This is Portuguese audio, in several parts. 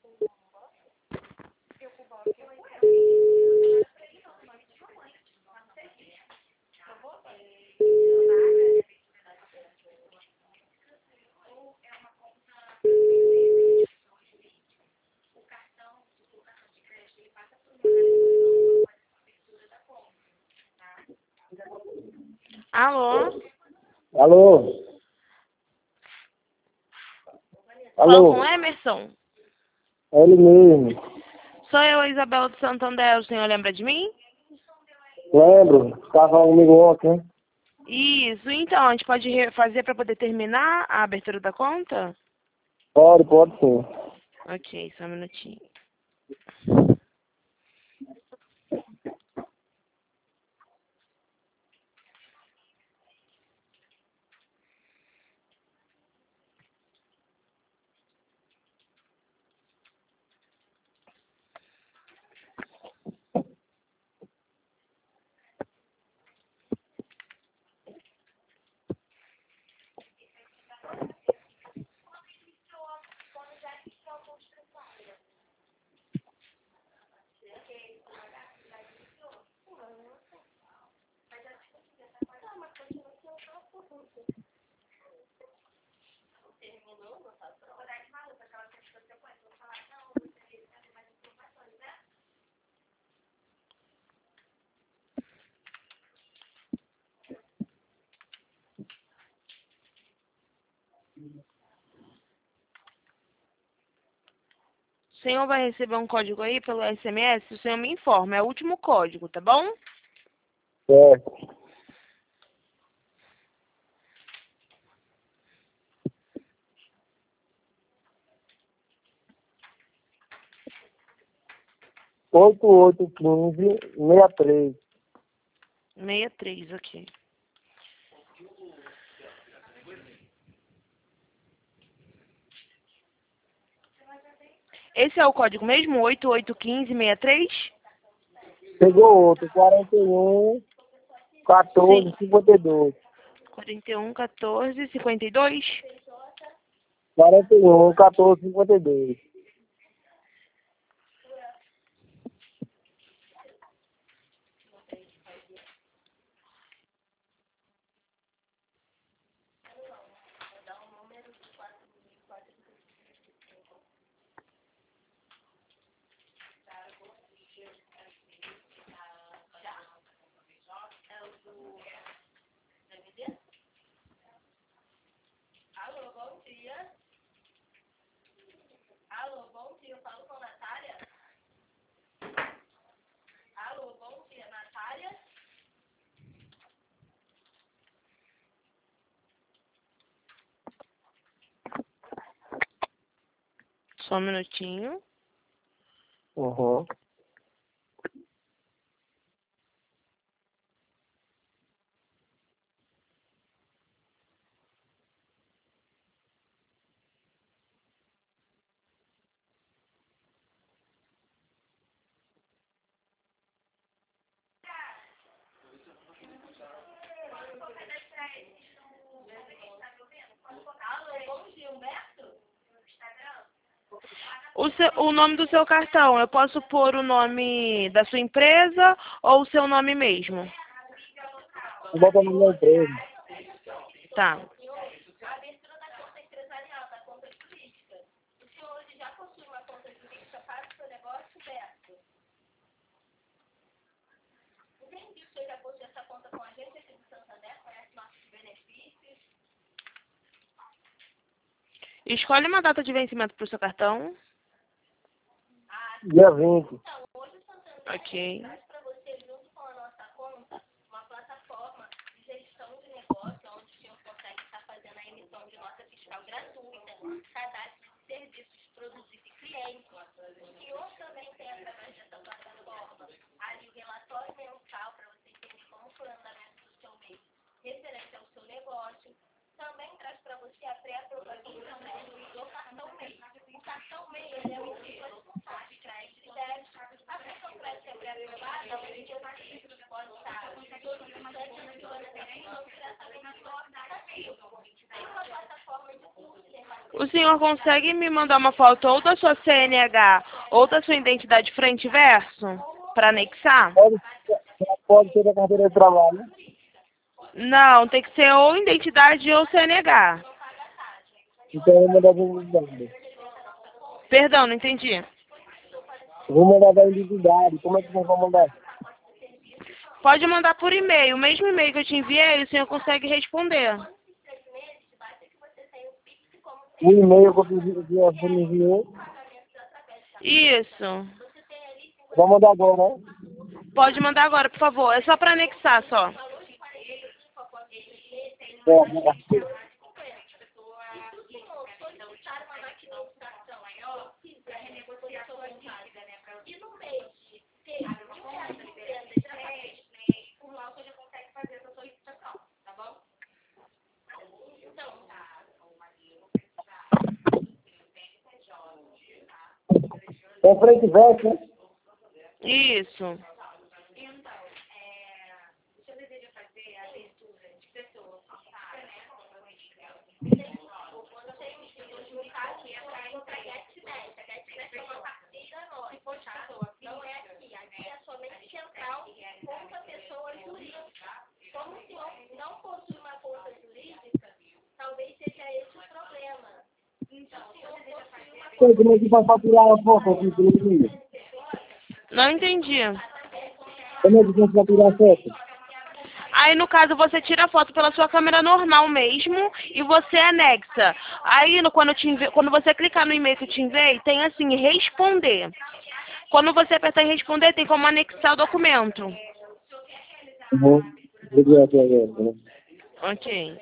Alô? Alô? Fala com Alô? o Emerson? É ele mesmo. Sou eu, Isabela do Santander. O senhor lembra de mim? Lembro? Estava falando comigo ontem, né? Isso. Então, a gente pode fazer para poder terminar a abertura da conta? Pode sim. Ok, só um minutinho. O senhor vai receber um código aí pelo SMS, o senhor me informa. É o último código, tá bom? Certo. Oito, 63. 63 aqui. Esse é o código mesmo? 881563? Pegou outro, 41, 14, Sim. 52. 41, 14, 52? 41, 14, 52. Só um minutinho. Uhum. O nome do seu cartão, eu posso pôr o nome da sua empresa ou o seu nome mesmo? Vou botar no meu emprego. Tá. Escolhe uma data de vencimento para o seu cartão. Dia 20. Ok. O senhor consegue me mandar uma foto ou da sua CNH ou da sua identidade frente e verso para anexar? Pode ser da carteira de trabalho. Não, tem que ser ou identidade ou CNH. Então eu vou mandar da identidade. Perdão, não entendi. Eu vou mandar da identidade. Como é que vocês vão mandar? Pode mandar por e-mail. O mesmo e-mail que eu te enviei, o senhor consegue responder. O e-mail que eu me enviou. Isso. Vou mandar agora, né? Pode mandar agora, por favor. É só para anexar, só. É frente e verso, né? Isso. Como é que vai faturar a foto aqui pelo filho? Não entendi. Como é que vai faturar a foto? Aí, no caso, você tira a foto pela sua câmera normal mesmo e você anexa. Aí, quando você clicar no e-mail que eu te enviei, tem assim, responder. Quando você apertar em responder, tem como anexar o documento. Vou ver aqui agora, né? Ok.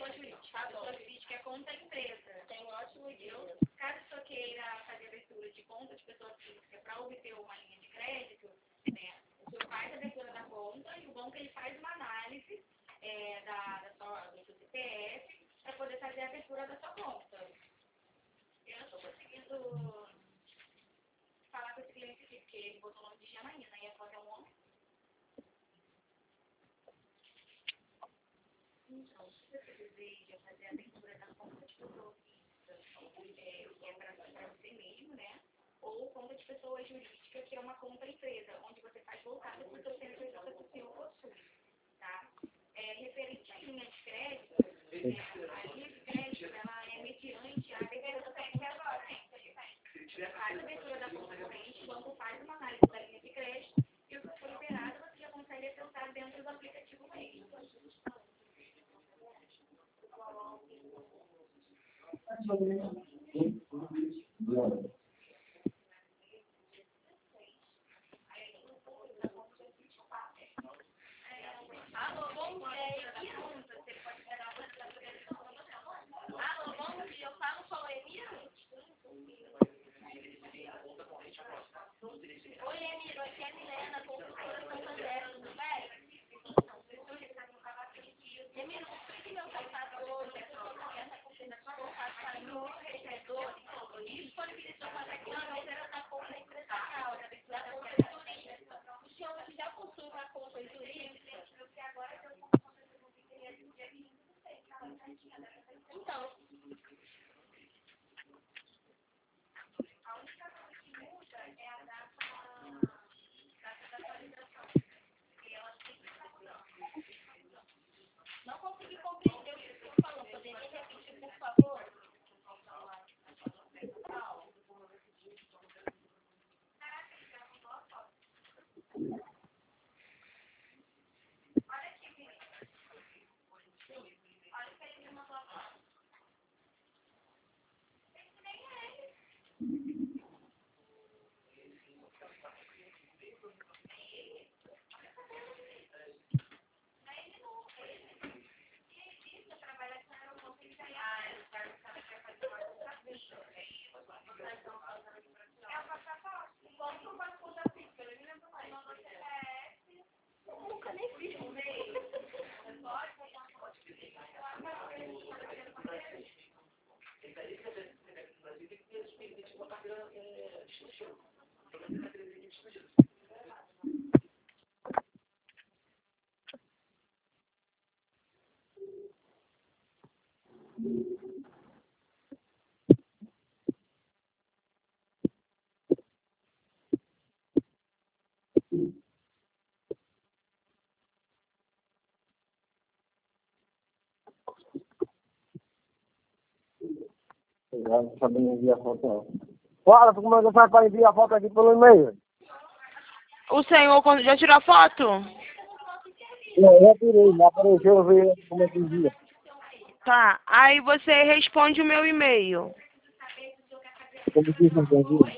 Já não sabia enviar foto, não. Fala, como é que eu faço para enviar a foto aqui pelo e-mail? O senhor já tirou a foto? Eu já tirei, já apareceu, eu vi como é que envia. Tá. Aí você responde o meu e-mail. Como que isso não envia?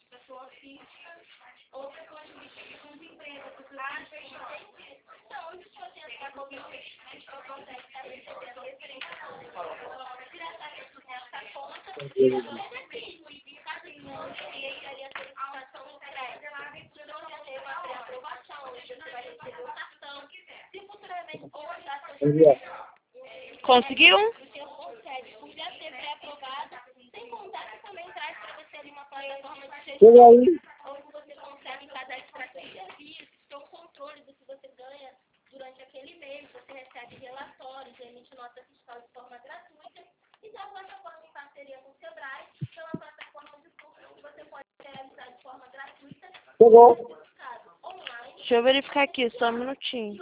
Envia. Conseguiu? Chega aí. Chegou. Deixa eu verificar aqui, só um minutinho.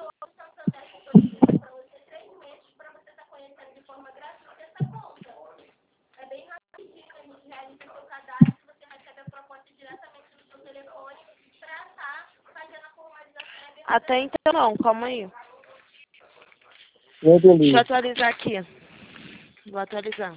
Até então não, calma aí. Não entendi. Deixa eu atualizar aqui. Vou atualizar.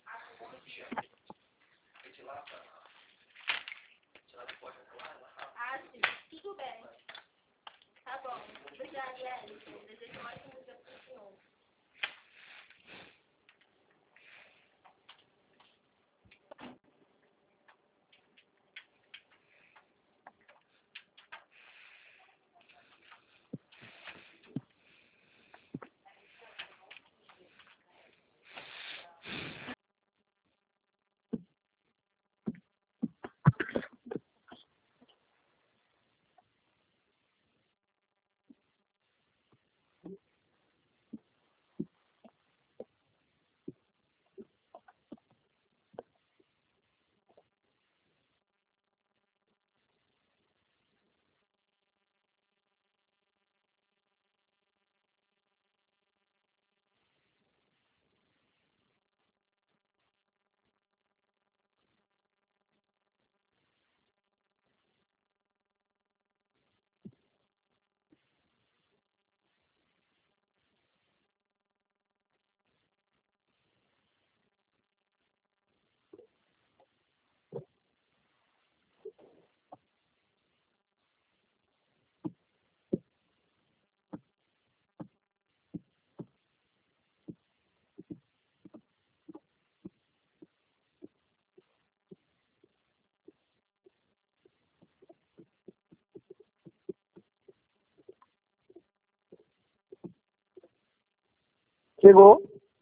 Chegou.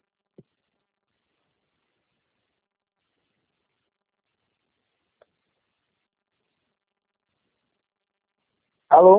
Alô?